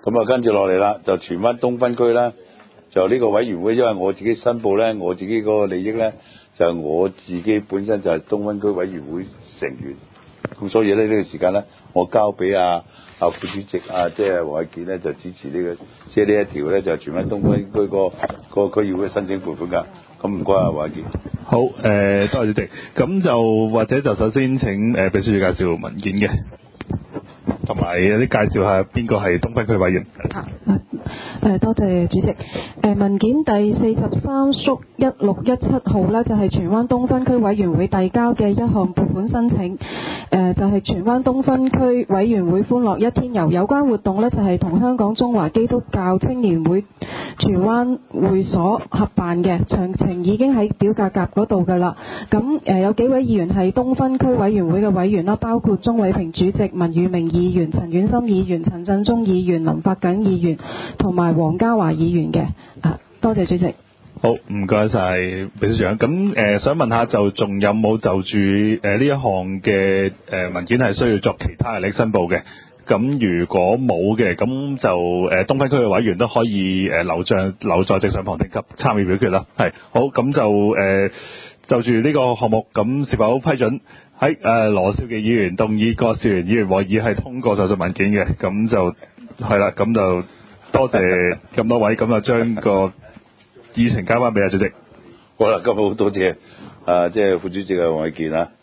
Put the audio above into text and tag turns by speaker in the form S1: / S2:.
S1: 咁啊，跟住落嚟啦，就荃灣東分區啦，就呢個委員會，因為我自己申報咧，我自己嗰個利益咧，就我自己本身就係東分區委員會成員，咁所以咧呢個時間咧，我交俾副主席即係黃偉傑咧，就主持呢個即係呢一條咧，就荃灣東分區個區議會申請撥款㗎。咁唔該黃偉傑。
S2: 好，多謝主席。咁就或者就首先請秘書處介紹文件嘅，同埋有啲介紹下邊個係東分區委員。
S3: 多謝主席。文件第43/1617號呢，就係荃灣東分區委員會遞交嘅一項撥款申請。就係荃灣東分區委員會歡樂一天遊有關活動呢，就係同香港中華基督教青年會荃灣會所合辦嘅，詳情已經喺表格夾嗰度㗎啦。咁有幾位議員係東分區委員會嘅委員啦，包括鍾偉平主席、文裕明議員、陳婉心議員、陳振中議員、林發瑾議員同埋黃家華議員嘅。多謝主席。
S2: 好，唔該晒秘書長。咁想問下，就仲有冇就住呢一項嘅文件係需要作其他嘅利益申報嘅？咁如果冇嘅，咁就東分區嘅委員都可以留在席上旁聽及參與表決啦。係好，咁就住呢個項目，咁是否批准喺羅少奇議員動議，郭兆源議員和議係通過上述文件嘅？咁就係啦，咁就多謝咁多位，咁就將個議程交翻俾主席。
S1: 好啦，今日好多謝即係副主席黃偉傑